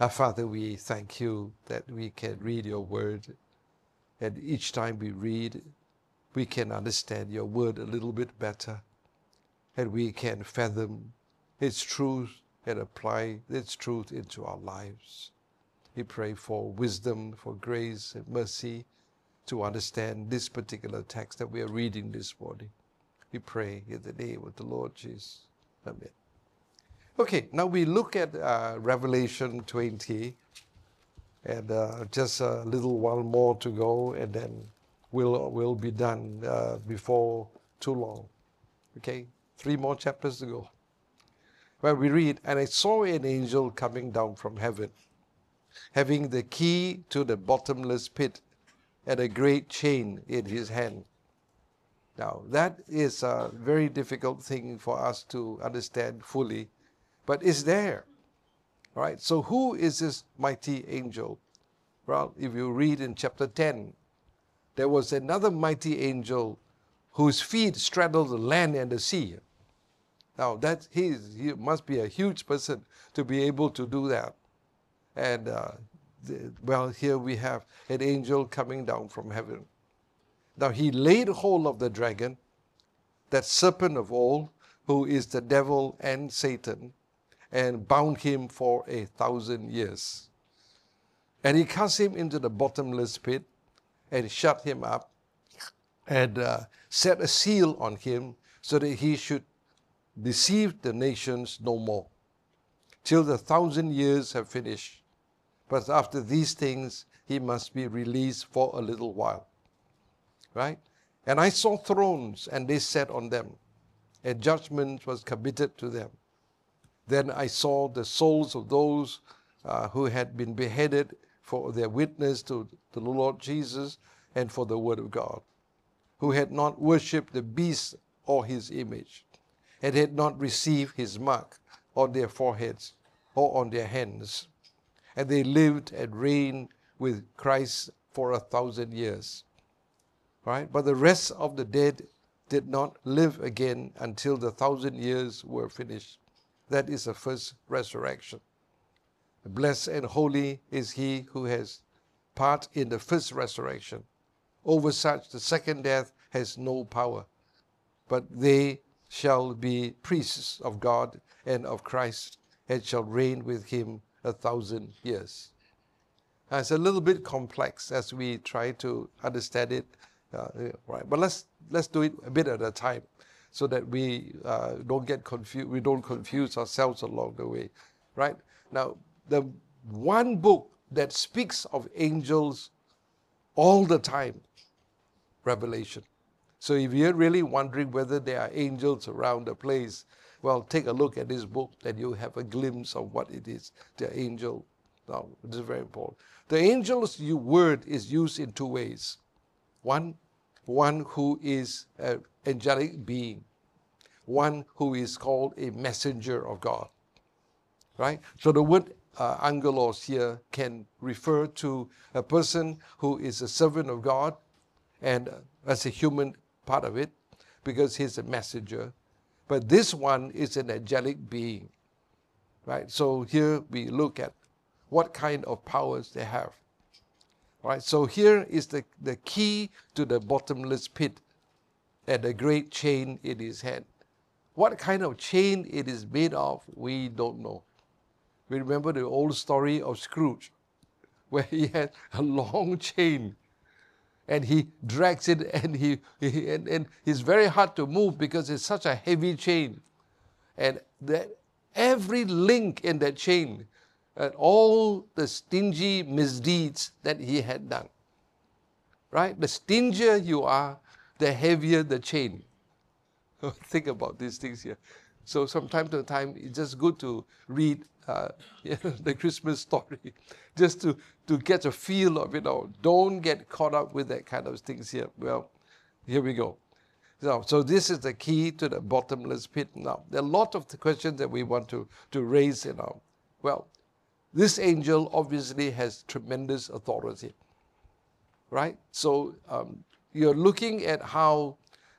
Our Father, we thank you that we can read your word, and each time we read, we can understand your word a little bit better, and we can fathom its truth and apply its truth into our lives. We pray for wisdom, for grace and mercy to understand this particular text that we are reading this morning. We pray in the name of the Lord Jesus. Amen. Okay, now we look at Revelation 20, and just a little while more to go, and then we'll be done before too long. Okay, 3 more chapters to go. Where we read, "And I saw an angel coming down from heaven, having the key to the bottomless pit and a great chain in his hand." Now, that is a very difficult thing for us to understand fully, but it's there. All right, so who is this mighty angel? Well, if you read in chapter 10, there was another mighty angel whose feet straddled the land and the sea. Now, he must be a huge person to be able to do that. And, here we have an angel coming down from heaven. Now, he laid hold of the dragon, that serpent of old, who is the devil and Satan, and bound him for 1,000 years. And he cast him into the bottomless pit and shut him up and set a seal on him so that he should deceive the nations no more, till the 1,000 years have finished. But after these things, he must be released for a little while. Right? "And I saw thrones, and they sat on them, and judgment was committed to them. Then I saw the souls of those who had been beheaded for their witness to the Lord Jesus and for the word of God, who had not worshipped the beast or his image, and had not received his mark on their foreheads or on their hands. And they lived and reigned with Christ for 1,000 years. Right? But the rest of the dead did not live again until the 1,000 years were finished. That is the first resurrection. Blessed and holy is he who has part in the first resurrection. Over such the second death has no power, but they shall be priests of God and of Christ, and shall reign with him 1,000 years. Now, it's a little bit complex as we try to understand it, right? But let's do it a bit at a time, so that we don't get confused. We don't confuse ourselves along the way, right? Now, the one book that speaks of angels all the time, Revelation. So if you're really wondering whether there are angels around the place, well, take a look at this book, and you have a glimpse of what it is, the angel. Now, this is very important. The angel's word is used in 2 ways. One who is an angelic being. One who is called a messenger of God. Right? So the word angelos here can refer to a person who is a servant of God, and as a human part of it, because he's a messenger. But this one is an angelic being. Right? So here we look at what kind of powers they have. Right? So here is the key to the bottomless pit and a great chain in his hand. What kind of chain it is made of, we don't know. We remember the old story of Scrooge, where he had a long chain, and he drags it, and and it's very hard to move because it's such a heavy chain. And every link in that chain, and all the stingy misdeeds that he had done. Right? The stingier you are, the heavier the chain. Think about these things here. So from time to time, it's just good to read the Christmas story, just to get a feel of it all. Don't get caught up with that kind of things here. Well, here we go. So this is the key to the bottomless pit. Now, there are a lot of the questions that we want to raise. Well, this angel obviously has tremendous authority, right? So you're looking at how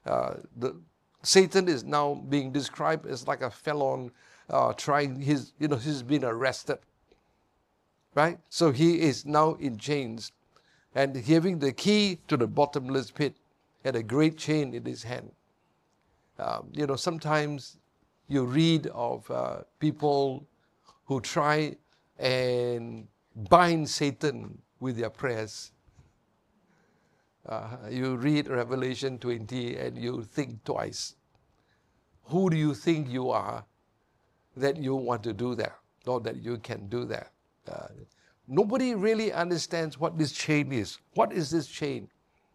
Satan is now being described as like a felon, he's been arrested. right? So he is now in chains and having the key to the bottomless pit and a great chain in his hand. Sometimes you read of people who try and bind Satan with their prayers. You read Revelation 20 and you think twice. Who do you think you are that you want to do that, or that you can do that? Nobody really understands what this chain is. What is this chain?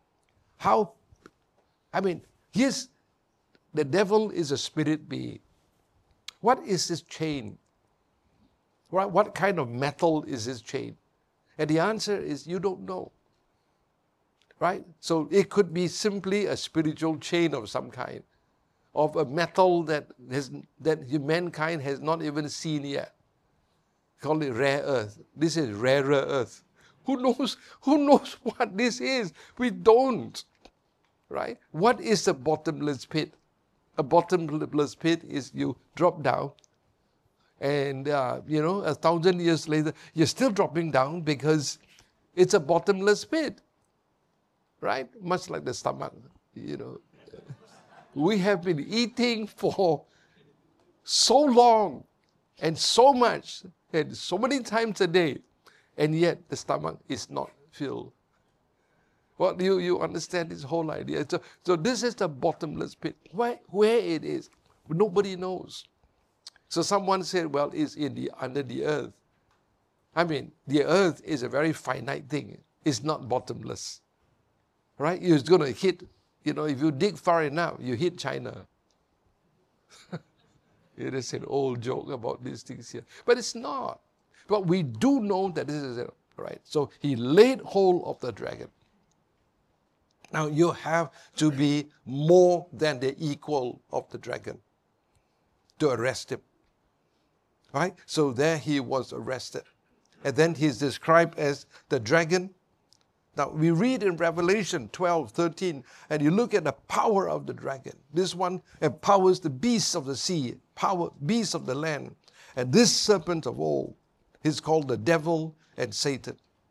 Yes, the devil is a spirit being. What is this chain? Right? What kind of metal is this chain? And the answer is you don't know. Right? So it could be simply a spiritual chain of some kind, of a metal that mankind has not even seen yet. Call it rare earth. This is rarer earth. Who knows what this is? We don't. Right? What is the bottomless pit? A bottomless pit is you drop down and 1,000 years later you're still dropping down because it's a bottomless pit. Right? Much like the stomach, We have been eating for so long and so much and so many times a day, and yet the stomach is not filled. Well, you understand this whole idea. So this is the bottomless pit. Where it is, nobody knows. So someone said, well, it's under the earth. The earth is a very finite thing. It's not bottomless. Right? You're going to hit, if you dig far enough, you hit China. It is an old joke about these things here. But it's not. But we do know that this is it. Right? So he laid hold of the dragon. Now you have to be more than the equal of the dragon to arrest him. Right? So there he was arrested. And then he's described as the dragon. Now we read in Revelation 12:13, and you look at the power of the dragon. This one empowers the beasts of the sea, beasts of the land. And this serpent of all is called the devil and Satan.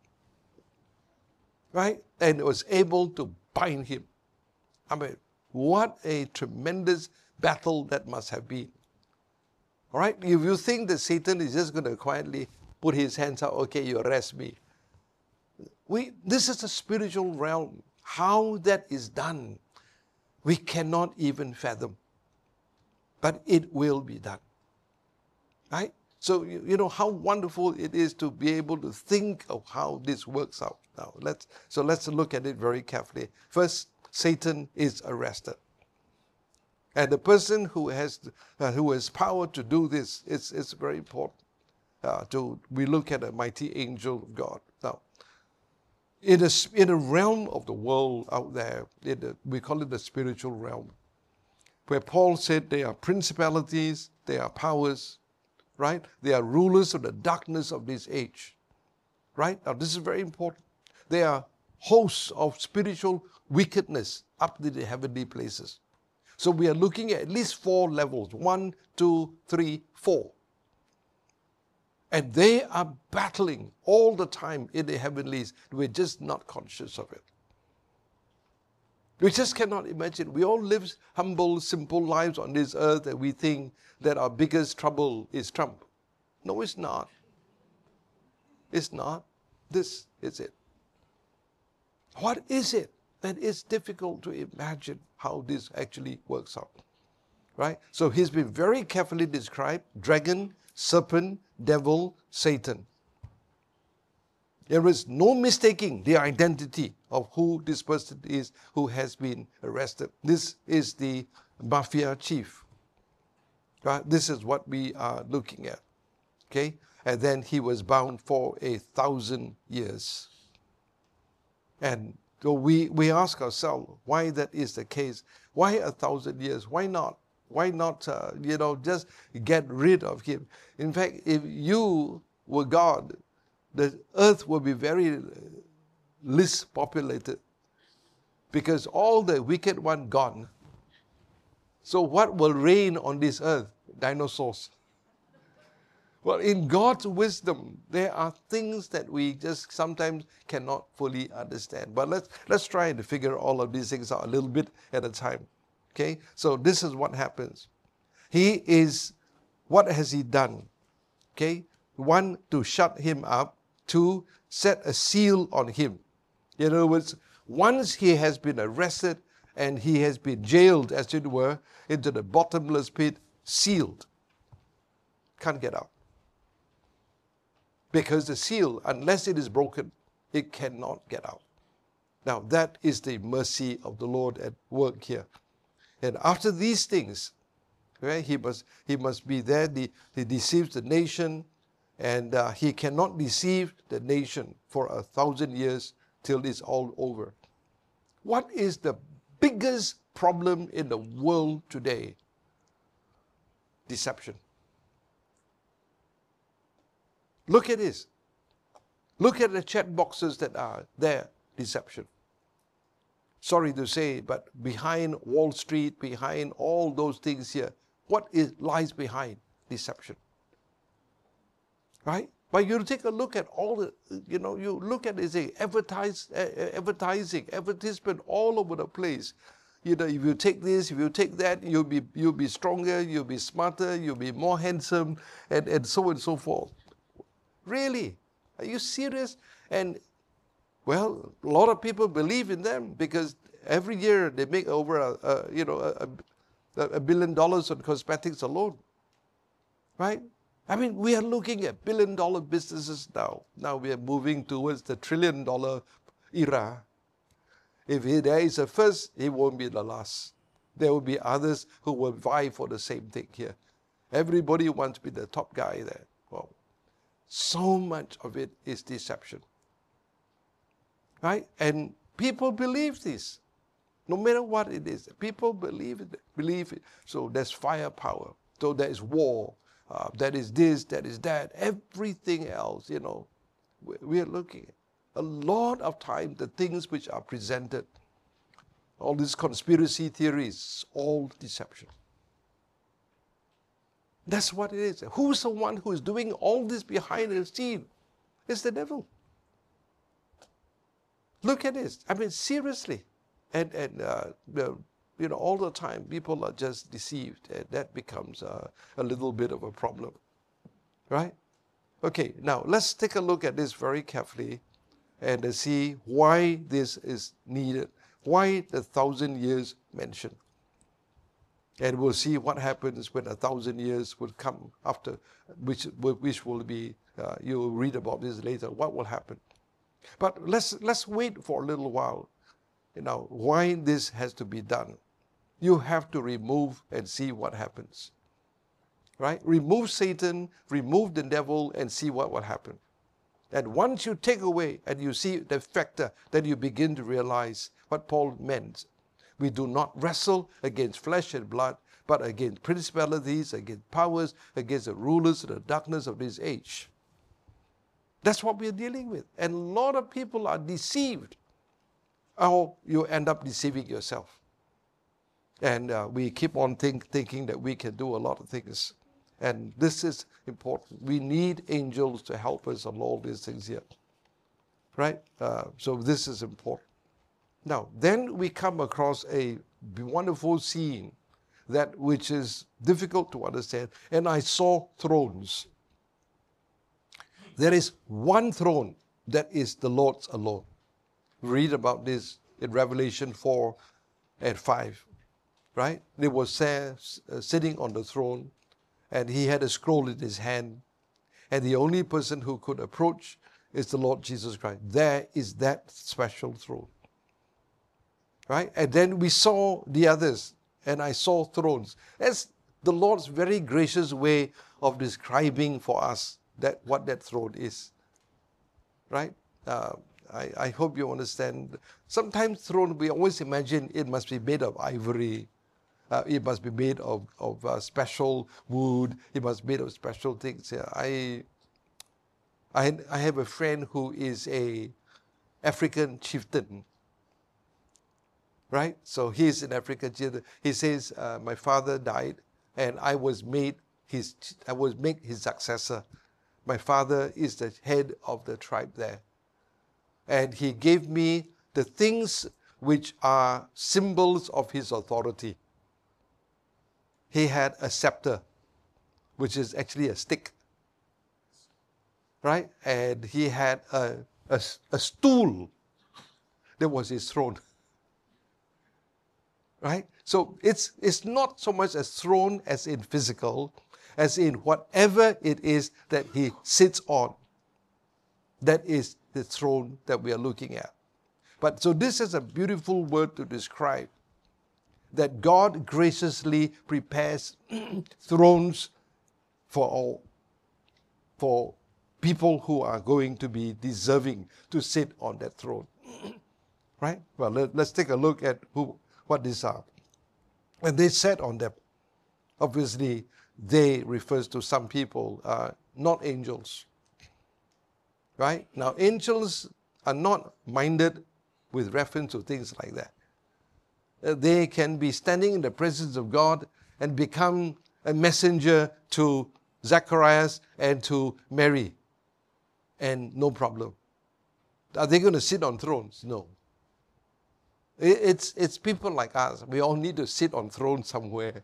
Right? And was able to bind him. What a tremendous battle that must have been. All right? If you think that Satan is just going to quietly put his hands out, okay, you arrest me. This is a spiritual realm. How that is done, we cannot even fathom. But it will be done. Right? So, how wonderful it is to be able to think of how this works out. Now, let's look at it very carefully. First, Satan is arrested. And the person who has power to do this, it's very important. We look at a mighty angel of God. Now, in a realm of the world out there, we call it the spiritual realm, where Paul said they are principalities, they are powers, right? They are rulers of the darkness of this age, right? Now, this is very important. They are hosts of spiritual wickedness up to the heavenly places. So we are looking at least 4 levels. 1, 2, 3, 4. And they are battling all the time in the heavenlies. We're just not conscious of it. We just cannot imagine. We all live humble, simple lives on this earth, and we think that our biggest trouble is Trump. No, it's not. It's not. This is it. What is it? That it's difficult to imagine how this actually works out. Right? So he's been very carefully described: dragon, serpent, devil, Satan. There is no mistaking the identity of who this person is who has been arrested. This is the mafia chief. Right? This is what we are looking at. Okay? And then he was bound for 1,000 years. And so we ask ourselves why that is the case. Why 1,000 years? Why not? Why not, just get rid of him? In fact, if you were God, the earth would be very least populated because all the wicked one gone. So what will reign on this earth? Dinosaurs. Well, in God's wisdom, there are things that we just sometimes cannot fully understand. But let's try to figure all of these things out a little bit at a time. Okay? So this is what happens. What has he done? Okay? One, to shut him up. Two, set a seal on him. In other words, once he has been arrested and he has been jailed, as it were, into the bottomless pit, sealed. Can't get out. Because the seal, unless it is broken, it cannot get out. Now, that is the mercy of the Lord at work here. And after these things, right, he must be there. He deceives the nation, and he cannot deceive the nation for 1,000 years till it's all over. What is the biggest problem in the world today? Deception. Look at this. Look at the chat boxes that are there. Deception. Sorry to say, but behind Wall Street, behind all those things here, what lies behind? Deception. Right? But you take a look at all the, you look at it, advertising, advertisement all over the place. If you take this, if you take that, you'll be stronger, you'll be smarter, you'll be more handsome, and so on and so forth. Really? Are you serious? And, well, a lot of people believe in them because every year they make over $1 billion on cosmetics alone. Right? I mean, we are looking at billion-dollar businesses now. Now we are moving towards the trillion-dollar era. If there is a first, it won't be the last. There will be others who will vie for the same thing here. Everybody wants to be the top guy there. Well, so much of it is deception. Right? And people believe this. No matter what it is, people believe it. So there's firepower. So there is war. That is this, that is that. Everything else, we are looking at. A lot of time, the things which are presented, all these conspiracy theories, all deception. That's what it is. Who's the one who is doing all this behind the scene? It's the devil. Look at this. I mean, seriously. And all the time, people are just deceived. And that becomes a little bit of a problem. Right? Okay, now let's take a look at this very carefully and see why this is needed. Why the 1,000 years mentioned. And we'll see what happens when 1,000 years will come after, which will be, you'll read about this later, what will happen. But let's wait for a little while, why this has to be done. You have to remove and see what happens. Right? Remove Satan, remove the devil, and see what will happen. And once you take away and you see the factor, then you begin to realize what Paul meant. We do not wrestle against flesh and blood, but against principalities, against powers, against the rulers of the darkness of this age. That's what we're dealing with. And a lot of people are deceived. Or you end up deceiving yourself. And we keep on thinking that we can do a lot of things. And this is important. We need angels to help us on all these things here. Right? So this is important. Now, then we come across a wonderful scene which is difficult to understand. And I saw thrones. There is one throne that is the Lord's alone. Read about this in Revelation 4 and 5. Right? He was sitting on the throne, and he had a scroll in his hand. And the only person who could approach is the Lord Jesus Christ. There is that special throne. Right? And then we saw the others, and I saw thrones. That's the Lord's very gracious way of describing for us what that throne is. Right? I hope you understand. Sometimes throne, we always imagine it must be made of ivory. It must be made of special wood. It must be made of special things. I have a friend who is a African chieftain. Right? So he's an African chieftain. He says, my father died and I was made I will make his successor. My father is the head of the tribe there. And he gave me the things which are symbols of his authority. He had a scepter, which is actually a stick. Right? And he had a stool. That was his throne. Right? So it's not so much a throne as in physical, as in whatever it is that he sits on. That is the throne that we are looking at. But so this is a beautiful word to describe that God graciously prepares thrones for all, for people who are going to be deserving to sit on that throne. Right? Well, let's take a look at what these are. And they sat on them. Obviously, they refers to some people, not angels. Right? Now, angels are not minded with reference to things like that. They can be standing in the presence of God and become a messenger to Zacharias and to Mary. And no problem. Are they going to sit on thrones? No. It's people like us. We all need to sit on thrones somewhere.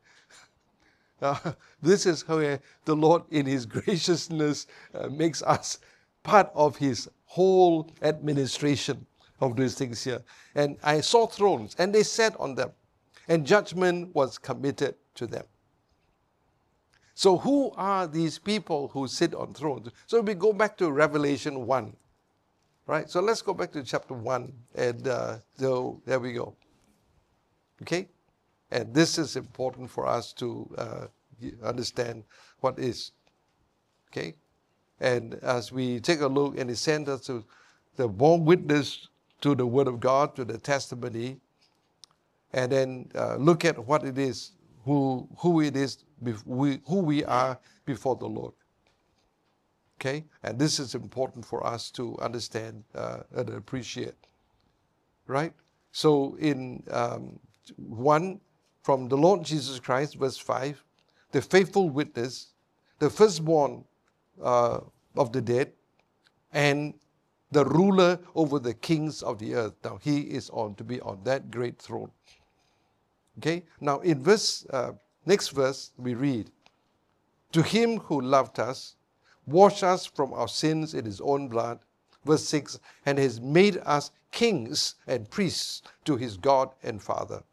This is where the Lord, in His graciousness, makes us part of His whole administration of these things here. And I saw thrones, and they sat on them, and judgment was committed to them. So who are these people who sit on thrones? So we go back to Revelation 1. Right? So let's go back to chapter 1. And so there we go. Okay? And this is important for us to understand what is. Okay? And as we take a look, and He sent us to the born witness to the Word of God, to the testimony, and then look at what it is, who it is, who we are before the Lord. Okay? And this is important for us to understand and appreciate. Right? So in 1, from the Lord Jesus Christ, verse 5, the faithful witness, the firstborn of the dead, and the ruler over the kings of the earth. Now He is to be on that great throne. Okay? Now in next verse we read, to Him who loved us, washed us from our sins in His own blood, verse 6, and has made us kings and priests to His God and Father.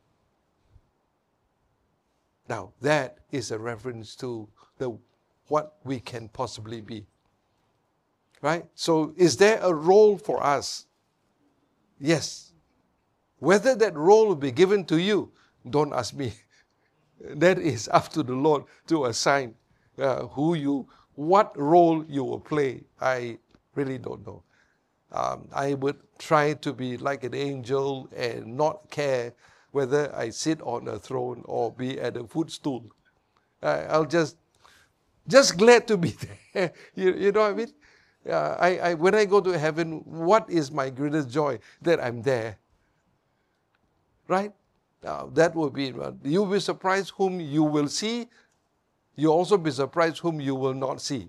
Now, that is a reference to what we can possibly be. Right? So, is there a role for us? Yes. Whether that role will be given to you, don't ask me. That is up to the Lord to assign what role you will play. I really don't know. I would try to be like an angel and not care whether I sit on a throne or be at a footstool. I'll just glad to be there. You know what I mean? When I go to heaven, what is my greatest joy? That I'm there. Right? That will be, you'll be surprised whom you will see. You'll also be surprised whom you will not see.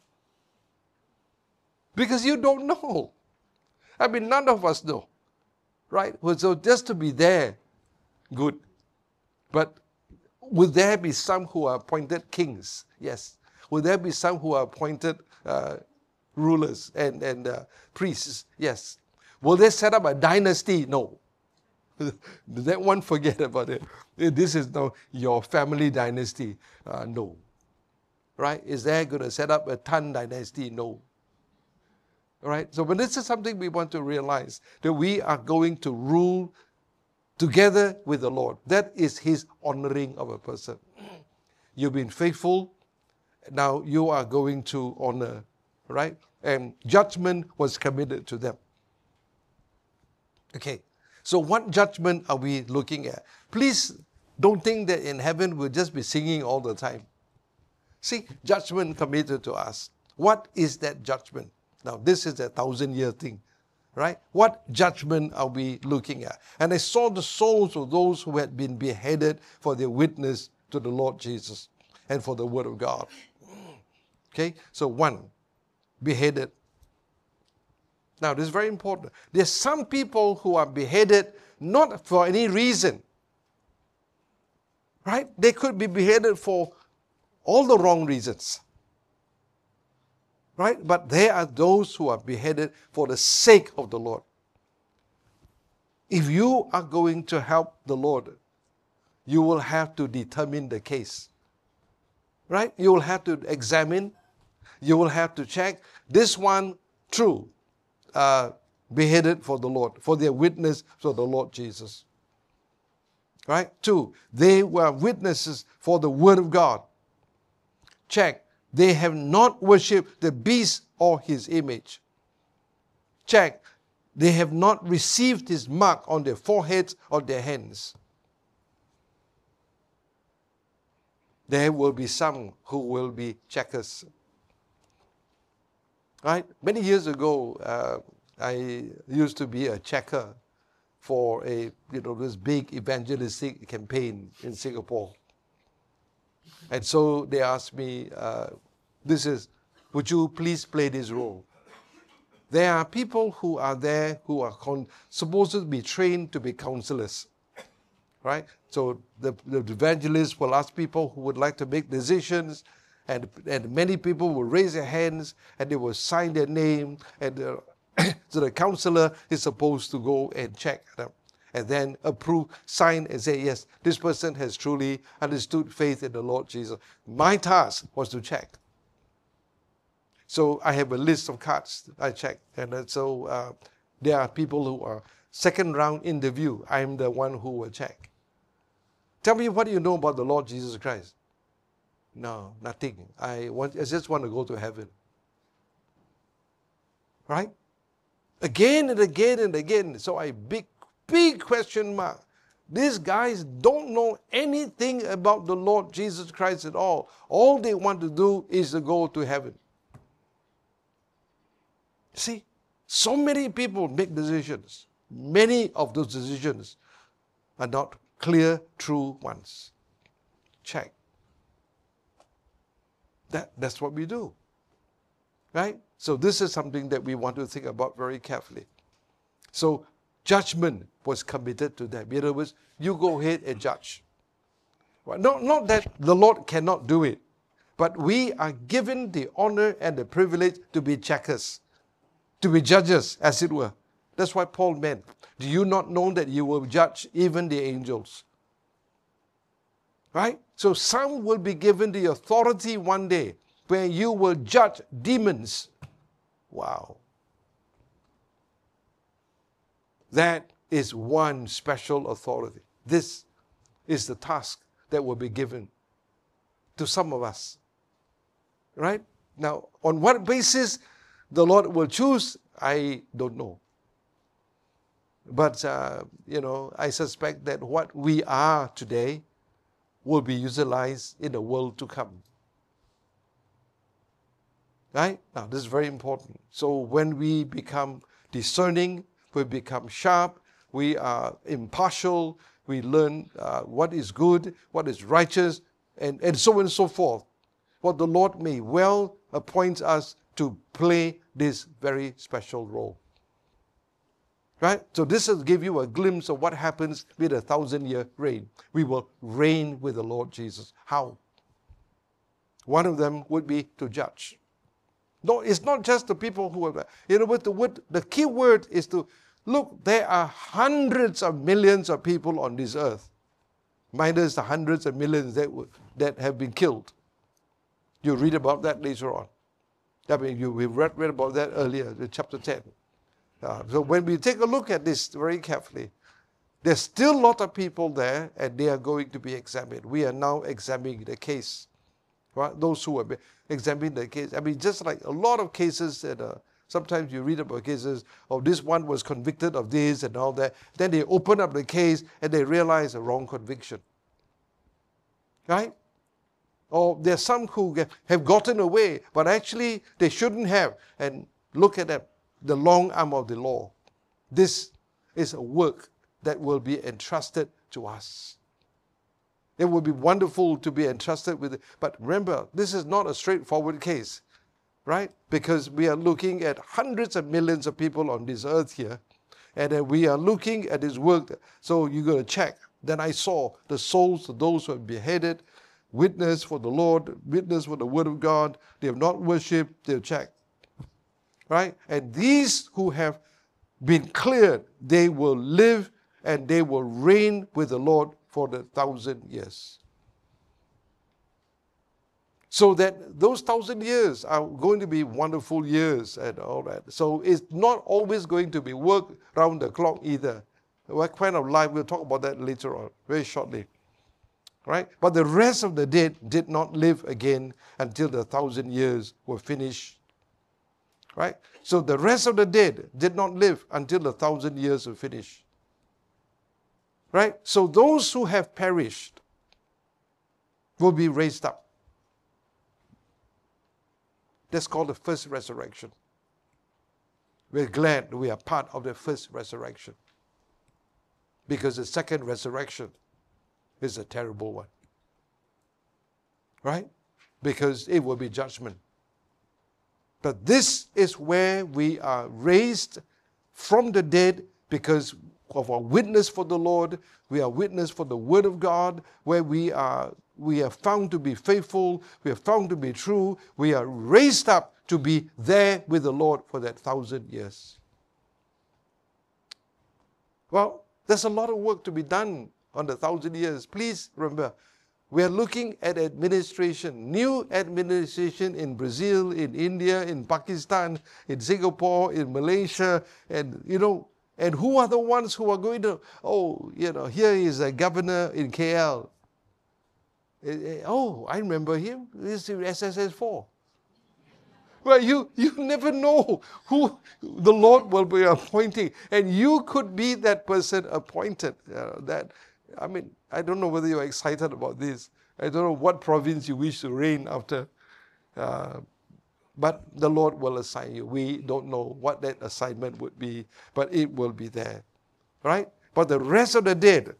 Because you don't know. I mean, none of us know. Right? So just to be there, good. But will there be some who are appointed kings? Yes. Will there be some who are appointed rulers and priests? Yes. Will they set up a dynasty? No. That one, forget about it. This is now your family dynasty. No. Right? Is there going to set up a Tan dynasty? No. Right? So, but this is something we want to realize, that we are going to rule together with the Lord. That is His honoring of a person. You've been faithful. Now you are going to honor. Right? And judgment was committed to them. Okay. So what judgment are we looking at? Please don't think that in heaven we'll just be singing all the time. See, judgment committed to us. What is that judgment? Now, this is a 1,000-year thing, right? What judgment are we looking at? And I saw the souls of those who had been beheaded for their witness to the Lord Jesus and for the word of God. Okay, so 1, beheaded. Now, this is very important. There's some people who are beheaded not for any reason. Right? They could be beheaded for all the wrong reasons. Right? But there are those who are beheaded for the sake of the Lord. If you are going to help the Lord, you will have to determine the case. Right? You will have to examine. You will have to check. This one, true, beheaded for the Lord, for their witness for the Lord Jesus. Right? 2, they were witnesses for the word of God. Check. They have not worshipped the beast or his image. Check. They have not received his mark on their foreheads or their hands. There will be some who will be checkers. Right? Many years ago, I used to be a checker for this big evangelistic campaign in Singapore. And so they asked me, would you please play this role? There are people who are there who are supposed to be trained to be counselors. Right? So the evangelist will ask people who would like to make decisions, and many people will raise their hands and they will sign their name, and so the counselor is supposed to go and check them and then approve, sign and say, yes, this person has truly understood faith in the Lord Jesus. My task was to check. So I have a list of cards I check. And so there are people who are second round interview. I'm the one who will check. Tell me, what do you know about the Lord Jesus Christ? No, nothing. I just want to go to heaven. Right? Again and again and again. So big question mark. These guys don't know anything about the Lord Jesus Christ at all. All they want to do is to go to heaven. See, so many people make decisions. Many of those decisions are not clear, true ones. Check. That's what we do. Right? So this is something that we want to think about very carefully. So judgment was committed to them. In other words, you go ahead and judge. Well, not that the Lord cannot do it, but we are given the honor and the privilege to be checkers, to be judges, as it were. That's what Paul meant. Do you not know that you will judge even the angels? Right? So some will be given the authority one day where you will judge demons. Wow. That is one special authority. This is the task that will be given to some of us. Right? Now, on what basis the Lord will choose, I don't know. But, I suspect that what we are today will be utilized in the world to come. Right? Now, this is very important. So when we become discerning, we become sharp, we are impartial, we learn what is good, what is righteous, and so on and so forth. What the Lord may well appoint us to play this very special role. Right? So this will give you a glimpse of what happens with a 1,000-year reign. We will reign with the Lord Jesus. How? One of them would be to judge. No, it's not just the people who are, the key word is to look, there are hundreds of millions of people on this earth, minus the hundreds of millions that have been killed. You read about that later on. I mean, we read about that earlier in chapter 10. So when we take a look at this very carefully, there's still a lot of people there, and they are going to be examined. We are now examining the case. Right? Those who are examining the case. I mean, just like a lot of cases that sometimes you read about cases of this one was convicted of this and all that. Then they open up the case and they realize a wrong conviction. Right? Or there are some who have gotten away, but actually they shouldn't have. And look at them, the long arm of the law. This is a work that will be entrusted to us. It would be wonderful to be entrusted with it. But remember, this is not a straightforward case, right? Because we are looking at hundreds of millions of people on this earth here, and then we are looking at His work. So you're going to check. Then I saw the souls of those who have beheaded, witness for the Lord, witness for the Word of God. They have not worshipped, they've checked. Right? And these who have been cleared, they will live and they will reign with the Lord for 1,000 years. So that those 1,000 years are going to be wonderful years and all that. So it's not always going to be work round the clock either. What kind of life? We'll talk about that later on, very shortly. Right? But the rest of the dead did not live again until the 1,000 years were finished. Right? So the rest of the dead did not live until the 1,000 years were finished. Right? So those who have perished will be raised up. That's called the first resurrection. We're glad we are part of the first resurrection. Because the second resurrection is a terrible one. Right? Because it will be judgment. But this is where we are raised from the dead because of our witness for the Lord. We are witness for the Word of God, where we are found to be faithful, we are found to be true, we are raised up to be there with the Lord for that 1,000 years. Well, there's a lot of work to be done on the 1,000 years. Please remember, we are looking at administration, new administration in Brazil, in India, in Pakistan, in Singapore, in Malaysia, and and who are the ones who are going to, here is a governor in KL. Oh, I remember him. This is SSS4. Well, you never know who the Lord will be appointing. And you could be that person appointed. I don't know whether you're excited about this. I don't know what province you wish to reign after. But the Lord will assign you. We don't know what that assignment would be, but it will be there. Right? But the rest of the dead,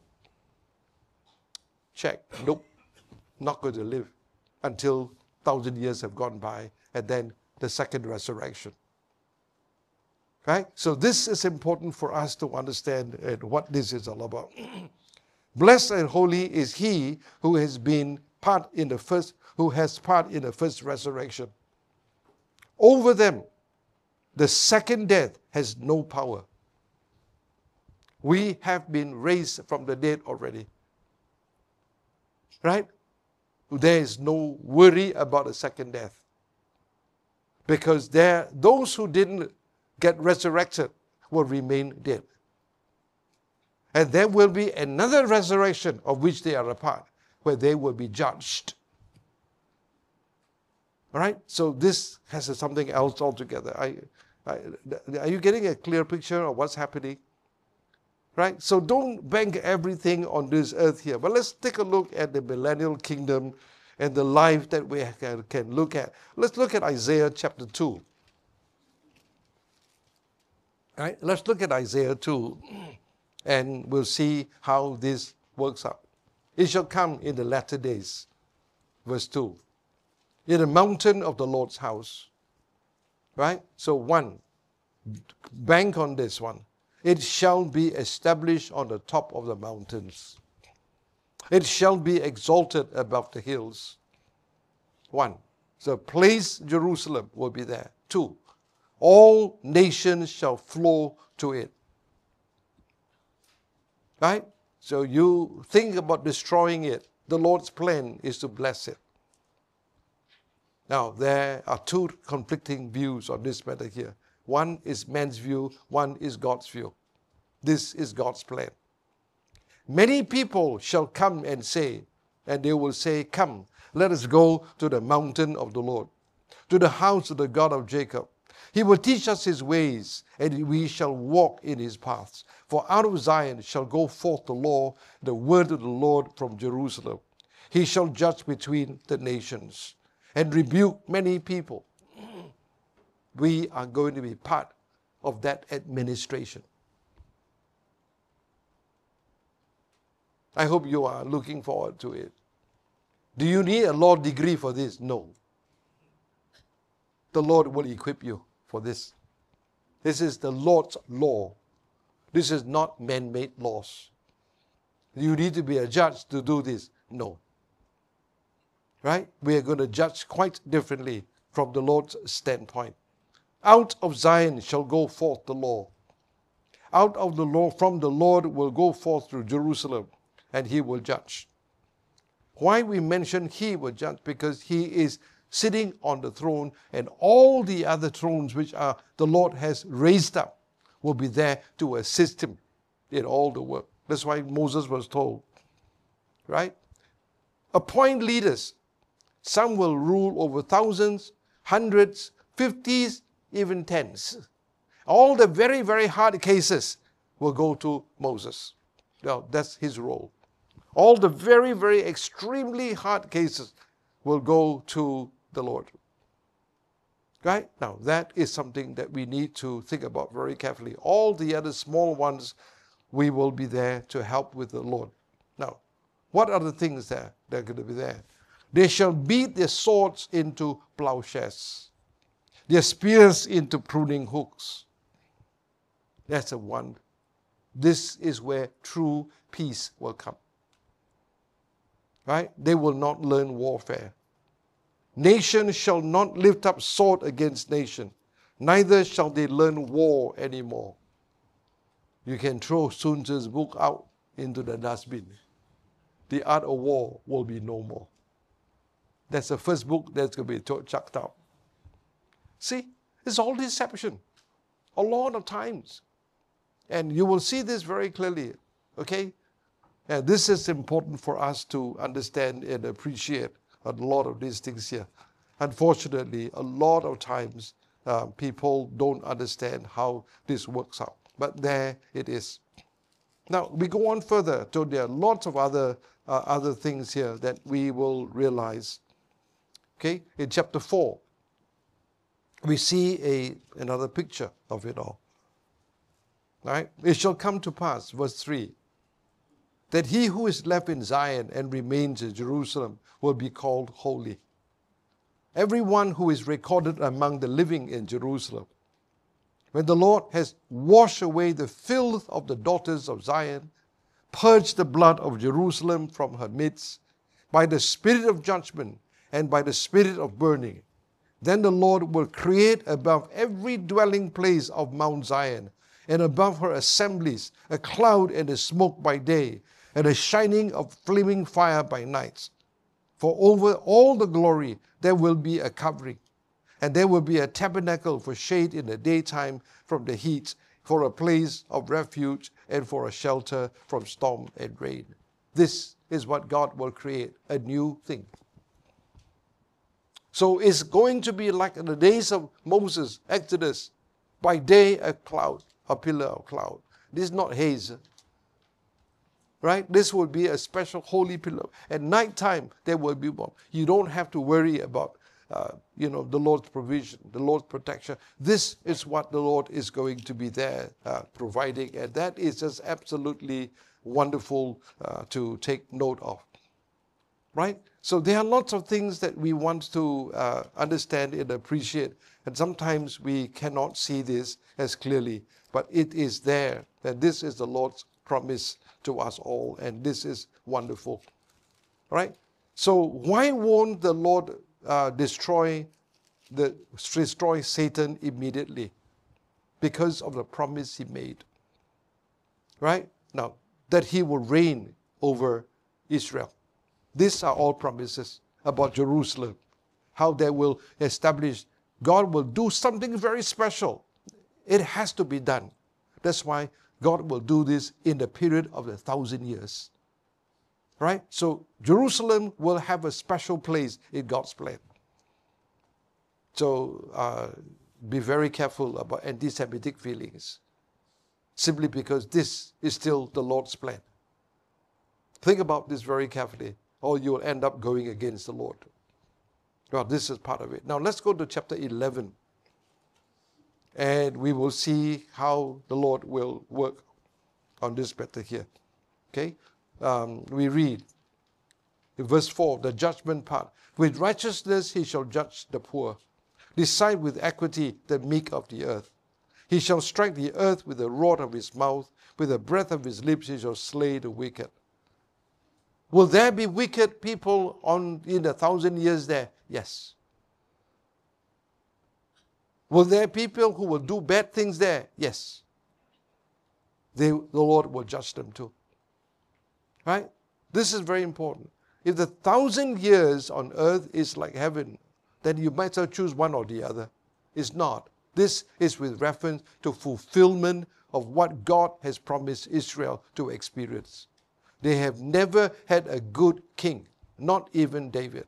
check. Nope. Not going to live until 1,000 years have gone by, and then the second resurrection. Right? So this is important for us to understand what this is all about. Blessed and holy is he who has part in the first resurrection. Over them, the second death has no power. We have been raised from the dead already. Right? There is no worry about the second death. Because those who didn't get resurrected will remain dead. And there will be another resurrection of which they are a part, where they will be judged. All right? So this has something else altogether. Are you getting a clear picture of what's happening? Right? So don't bank everything on this earth here. But let's take a look at the millennial kingdom and the life that we can look at. Let's look at Isaiah chapter 2. Right? Let's look at Isaiah 2 and we'll see how this works out. It shall come in the latter days. Verse 2. In the mountain of the Lord's house. Right? So bank on this one. It shall be established on the top of the mountains. It shall be exalted above the hills. 1. The place Jerusalem will be there. 2. All nations shall flow to it. Right? So you think about destroying it. The Lord's plan is to bless it. Now, there are two conflicting views on this matter here. One is man's view, one is God's view. This is God's plan. Many people shall come and say, and they will say, come, let us go to the mountain of the Lord, to the house of the God of Jacob. He will teach us his ways, and we shall walk in his paths. For out of Zion shall go forth the law, the word of the Lord from Jerusalem. He shall judge between the nations and rebuke many people. We are going to be part of that administration. I hope you are looking forward to it. Do you need a law degree for this? No. The Lord will equip you for this. This is the Lord's law. This is not man-made laws. You need to be a judge to do this. No. Right? We are going to judge quite differently from the Lord's standpoint. Out of Zion shall go forth the law. Out of the law, from the Lord will go forth through Jerusalem, and he will judge. Why we mention he will judge? Because he is sitting on the throne, and all the other thrones which are the Lord has raised up will be there to assist him in all the work. That's why Moses was told, right? Appoint leaders. Some will rule over thousands, hundreds, 50s, even tens. All the very, very hard cases will go to Moses. Well, that's his role. All the very, very extremely hard cases will go to the Lord. Right? Now, that is something that we need to think about very carefully. All the other small ones, we will be there to help with the Lord. Now, what are the things that are going to be there? They shall beat their swords into plowshares, their spears into pruning hooks. That's the one. This is where true peace will come. Right? They will not learn warfare. Nation shall not lift up sword against nation, neither shall they learn war anymore. You can throw Sun Tzu's book out into the dustbin. The Art of War will be no more. That's the first book that's going to be chucked out. See, it's all deception. A lot of times. And you will see this very clearly. Okay? And this is important for us to understand and appreciate a lot of these things here. Unfortunately, a lot of times people don't understand how this works out. But there it is. Now, we go on further. So there are lots of other things here that we will realize. Okay? In chapter 4, we see another picture of it all. Right? It shall come to pass, verse 3, that he who is left in Zion and remains in Jerusalem will be called holy. Everyone who is recorded among the living in Jerusalem. When the Lord has washed away the filth of the daughters of Zion, purged the blood of Jerusalem from her midst, by the spirit of judgment and by the spirit of burning, then the Lord will create above every dwelling place of Mount Zion, and above her assemblies, a cloud and a smoke by day, and a shining of flaming fire by night. For over all the glory there will be a covering, and there will be a tabernacle for shade in the daytime from the heat, for a place of refuge, and for a shelter from storm and rain. This is what God will create, a new thing. So it's going to be like in the days of Moses, Exodus, by day a cloud, a pillar of cloud. This is not haze. Right? This will be a special holy pillar. At night time, there will be one. You don't have to worry about the Lord's provision, the Lord's protection. This is what the Lord is going to be there providing. And that is just absolutely wonderful to take note of. Right? So there are lots of things that we want to understand and appreciate. And sometimes we cannot see this as clearly. But it is there. And this is the Lord's promise to us all. And this is wonderful. Right? So why won't the Lord destroy Satan immediately? Because of the promise he made. Right? Now, that he will reign over Israel. These are all promises about Jerusalem. How they will establish. God will do something very special. It has to be done. That's why God will do this in the period of 1,000 years. Right? So Jerusalem will have a special place in God's plan. So be very careful about anti-Semitic feelings. Simply because this is still the Lord's plan. Think about this very carefully, or you will end up going against the Lord. Well, this is part of it. Now let's go to chapter 11. And we will see how the Lord will work on this matter here. Okay? we read in verse 4, the judgment part. With righteousness he shall judge the poor. Decide with equity the meek of the earth. He shall strike the earth with the rod of his mouth. With the breath of his lips he shall slay the wicked. Will there be wicked people in 1,000 years there? Yes. Will there be people who will do bad things there? Yes. The Lord will judge them too. Right? This is very important. If the 1,000 years on earth is like heaven, then you might as well choose one or the other. It's not. This is with reference to fulfillment of what God has promised Israel to experience. They have never had a good king, not even David.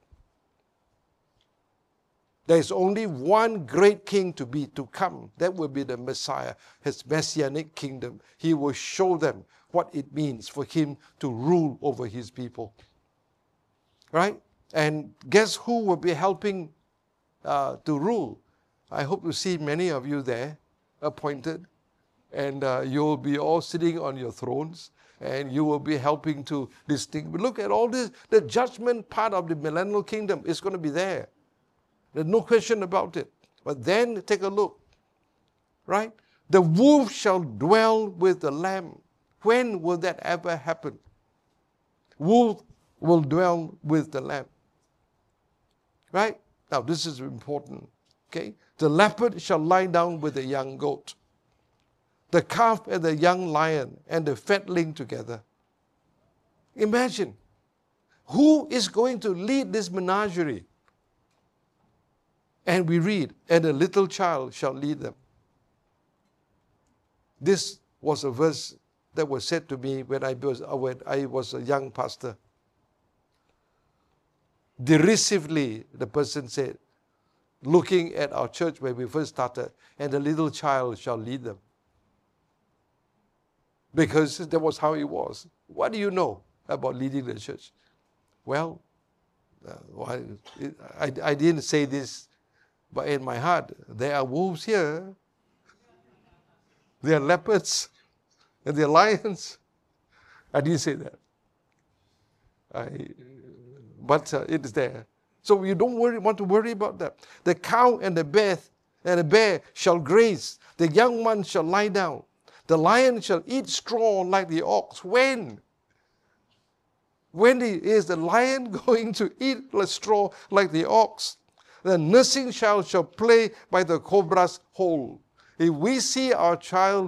There is only one great king to come. That will be the Messiah, his messianic kingdom. He will show them what it means for him to rule over his people. Right? And guess who will be helping to rule? I hope to see many of you there, appointed. And you'll be all sitting on your thrones. And you will be helping to distinguish. Look at all this. The judgment part of the millennial kingdom is going to be there. There's no question about it. But then take a look. Right? The wolf shall dwell with the lamb. When will that ever happen? Wolf will dwell with the lamb. Right? Now this is important. Okay? The leopard shall lie down with the young goat. The calf and the young lion and the fatling together. Imagine. Who is going to lead this menagerie? And we read, and a little child shall lead them. This was a verse that was said to me when I was a young pastor. Derisively, the person said, looking at our church when we first started, and a little child shall lead them. Because that was how it was. What do you know about leading the church? Well, I didn't say this, but in my heart, there are wolves here. There are leopards and there are lions. I didn't say that. But it is there. So you don't want to worry about that. The cow and the bear shall graze. The young one shall lie down. The lion shall eat straw like the ox. When? When is the lion going to eat straw like the ox? The nursing child shall play by the cobra's hole. If we see our children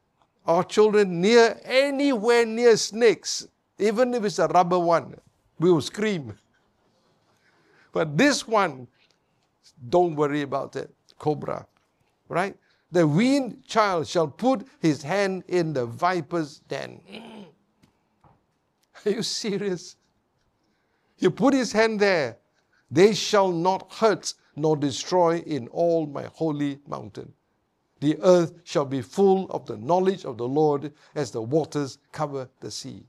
anywhere near snakes, even if it's a rubber one, we will scream. But this one, don't worry about it. Cobra. Right? The weaned child shall put his hand in the viper's den. Are you serious? You put his hand there. They shall not hurt nor destroy in all my holy mountain. The earth shall be full of the knowledge of the Lord as the waters cover the sea.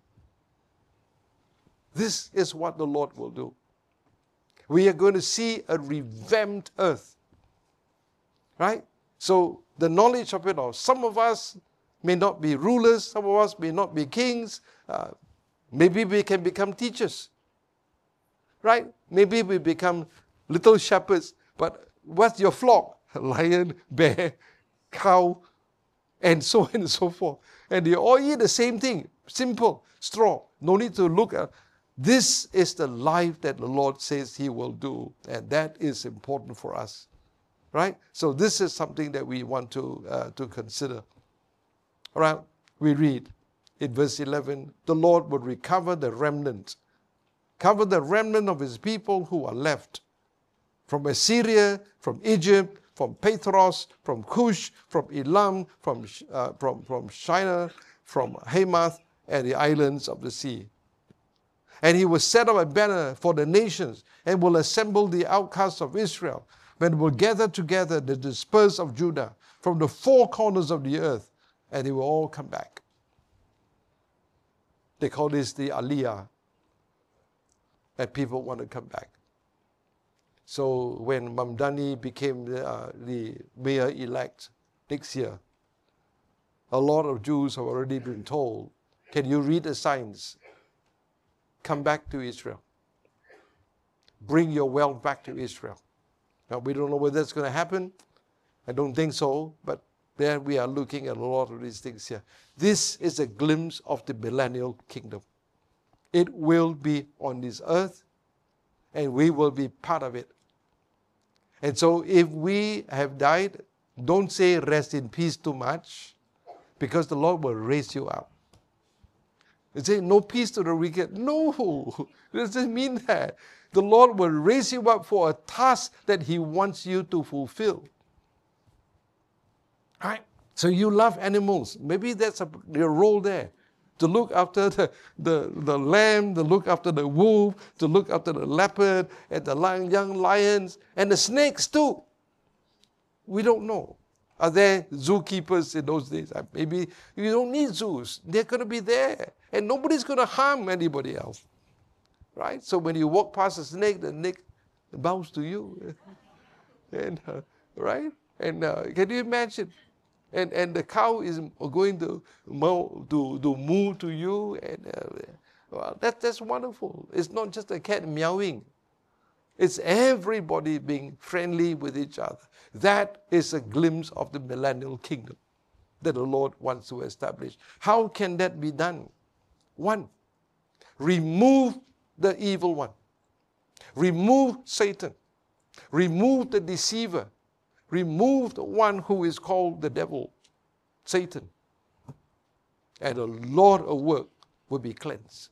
This is what the Lord will do. We are going to see a revamped earth. Right? So the knowledge of it all. Some of us may not be rulers. Some of us may not be kings. Maybe we can become teachers. Right? Maybe we become little shepherds. But what's your flock? Lion, bear, cow, and so on and so forth. And they all eat the same thing. Simple. Straw. No need to look at. This is the life that the Lord says He will do. And that is important for us. Right? So this is something that we want to consider. All right? We read in verse 11, the Lord will recover the remnant. Cover the remnant of His people who are left. From Assyria, from Egypt, from Pathros, from Cush, from Elam, from Shinar, from Hamath, and the islands of the sea. And He will set up a banner for the nations and will assemble the outcasts of Israel, when will gather together the dispersed of Judah from the four corners of the earth, and they will all come back. They call this the Aliyah, and people want to come back. So when Mamdani became the mayor-elect next year, a lot of Jews have already been told, can you read the signs? come back to Israel. Bring your wealth back to Israel. Now, we don't know whether that's going to happen. I don't think so, but there we are looking at a lot of these things here. This is a glimpse of the millennial kingdom. It will be on this earth, and we will be part of it. And so if we have died, don't say rest in peace too much, because the Lord will raise you up. They say no peace to the wicked. No, it doesn't mean that. The Lord will raise you up for a task that He wants you to fulfill. Right? So you love animals. Maybe that's your role there. To look after the lamb, to look after the wolf, to look after the leopard, and the young lions, and the snakes too. We don't know. Are there zookeepers in those days? Maybe you don't need zoos. They're going to be there. And nobody's going to harm anybody else. Right? So when you walk past a snake, the snake bows to you. And right? And can you imagine? And the cow is going to moo to you. And well, that's wonderful. It's not just a cat meowing. It's everybody being friendly with each other. That is a glimpse of the millennial kingdom that the Lord wants to establish. How can that be done? One, remove the evil one. Remove Satan. Remove the deceiver. Remove the one who is called the devil, Satan. And a lot of work will be cleansed.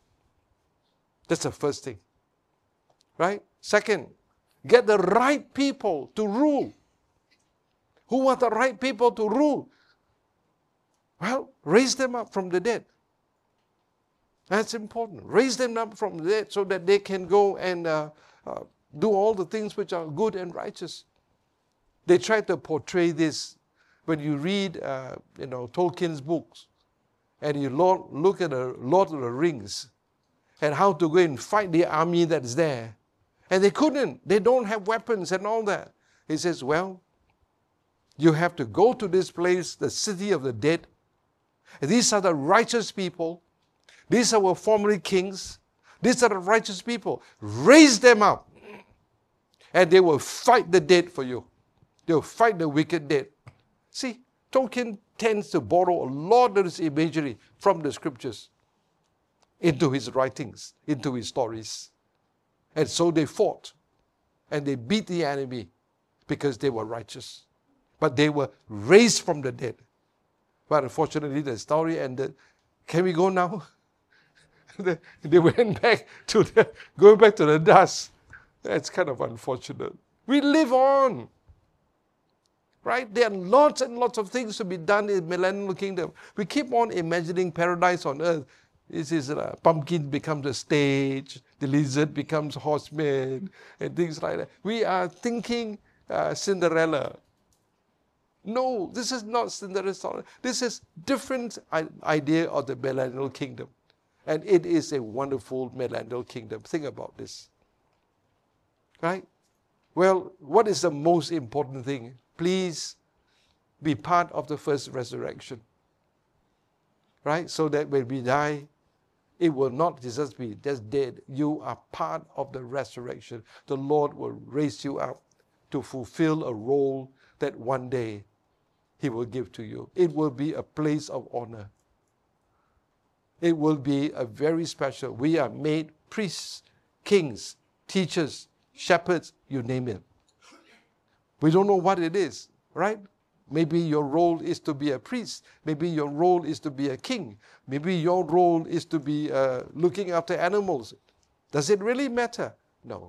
That's the first thing. Right? Second, get the right people to rule. Who are the right people to rule? Well, raise them up from the dead. That's important. Raise them up from the dead so that they can go and do all the things which are good and righteous. They try to portray this when you read, Tolkien's books, and you look at the Lord of the Rings, and how to go and fight the army that's there. And they couldn't. They don't have weapons and all that. He says, well, you have to go to this place, the city of the dead. And these are the righteous people. These are our former kings. These are the righteous people. Raise them up. And they will fight the dead for you. They will fight the wicked dead. See, Tolkien tends to borrow a lot of this imagery from the scriptures into his writings, into his stories. And so they fought. And they beat the enemy because they were righteous. But they were raised from the dead. But unfortunately, the story ended. Can we go now? They went back to going back to the dust. That's kind of unfortunate. We live on. Right? There are lots and lots of things to be done in the millennial kingdom. We keep on imagining paradise on earth. This is pumpkin becomes a stage, the lizard becomes horseman, and things like that. We are thinking Cinderella. No, this is not Cinderella's story. This is different idea of the millennial kingdom. And it is a wonderful millennial kingdom. Think about this. Right? Well, what is the most important thing? Please be part of the first resurrection. Right? So that when we die, it will not just be just dead. You are part of the resurrection. The Lord will raise you up to fulfill a role that one day He will give to you. It will be a place of honor. It will be a very special. We are made priests, kings, teachers, shepherds, you name it. We don't know what it is, right? Maybe your role is to be a priest. Maybe your role is to be a king. Maybe your role is to be looking after animals. Does it really matter? No.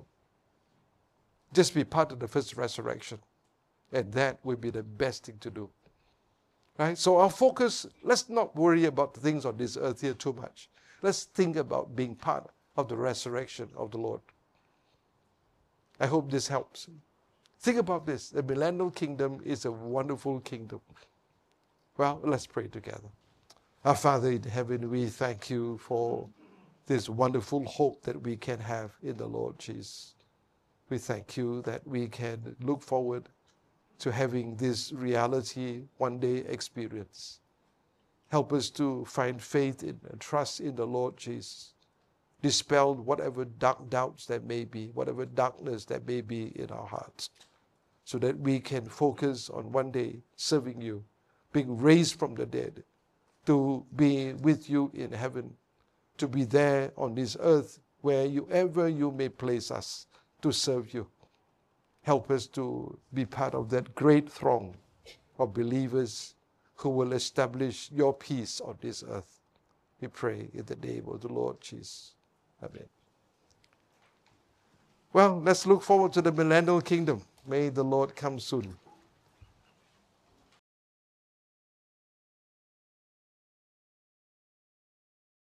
Just be part of the first resurrection. And that will be the best thing to do. Right? So our focus, let's not worry about the things on this earth here too much. Let's think about being part of the resurrection of the Lord. I hope this helps. Think about this. The millennial kingdom is a wonderful kingdom. Well, let's pray together. Our Father in heaven, we thank you for this wonderful hope that we can have in the Lord Jesus. We thank you that we can look forward to having this reality one day experience. Help us to find faith in and trust in the Lord Jesus. dispelled whatever dark doubts that may be, whatever darkness that may be in our hearts, so that we can focus on one day serving you, being raised from the dead, to be with you in heaven, to be there on this earth wherever you may place us to serve you. Help us to be part of that great throng of believers who will establish your peace on this earth. We pray in the name of the Lord Jesus. Amen. Well, let's look forward to the millennial kingdom. May the Lord come soon.